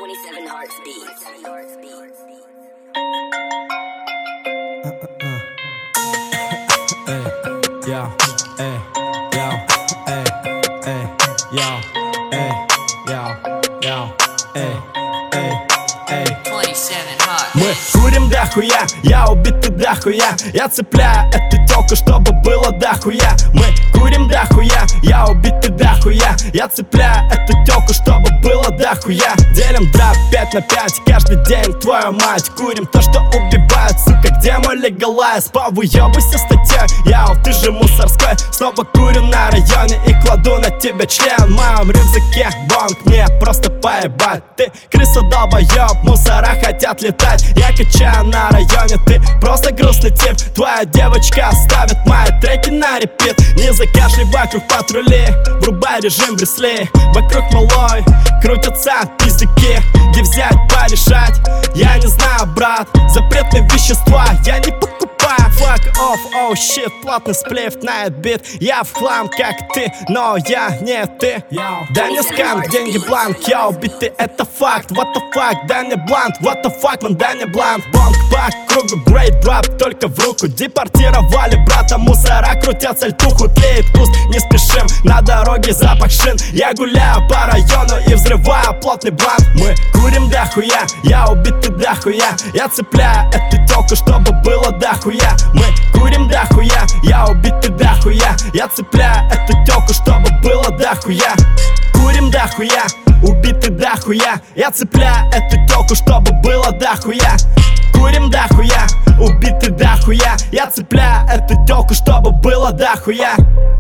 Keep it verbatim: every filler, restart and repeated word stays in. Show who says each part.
Speaker 1: twenty-seven Hearts Beats.
Speaker 2: Ey, yo, ey, yo, ey, ey, yo, ey, yo, yo, ey, ey, ey.
Speaker 1: twenty-seven Hearts.
Speaker 2: Мы курим дохуя, я убитый дохуя. Я цепляю эту тёлку, чтобы было дохуя. Мы курим дохуя, я убитый дохуя. Я цепляю эту тёлку, чтобы было дохуя. Делим дроп пять на пять каждый день, твою мать. Курим то, что убивает, сука, где мой легалайз? Повыёбывайся статьей, яу, ты же мусорской. Снова курю на районе и кладу на тебя член. В моем рюкзаке бонг, мне просто поебать. Ты крыса долбоёб, мусора хотят летать. Я качаю на районе, ты просто грустный тип. Твоя девочка ставит мои треки на репит. Не закашляй вокруг патрули, врубай режим Брюс-Ли. Вокруг малой крутятся пиздюки. Где взять, порешать, я не знаю, брат. Запретные вещества я не покупаю. Fuck off, oh shit, платный сплив на этот бит. Я в хлам, как ты, но я не ты. Дай мне сканк, деньги бланк, йоу, биты, это факт. What the fuck, дай мне бланк, what the fuck, man, дай мне бланк. Бонг по кругу, great drop, только в руку. Депортировали брата, мусора крутят сальтуху. Тлеет куст, не спешим, на дороге запах шин. Я гуляю по району и взрываю плотный бланк. Мы курим дохуя, я убитый дохуя. Я цепляю эту тёлку, чтобы было дохуя. Мы курим дохуя, я убитый дохуя. Я цепляю эту тёлку, чтобы было дохуя. Курим дохуя, убитый дохуя. Я цепляю эту тёлку, чтобы было дохуя. Курим дохуя, убитый дохуя. Я цепляю эту тёлку, чтобы было дохуя.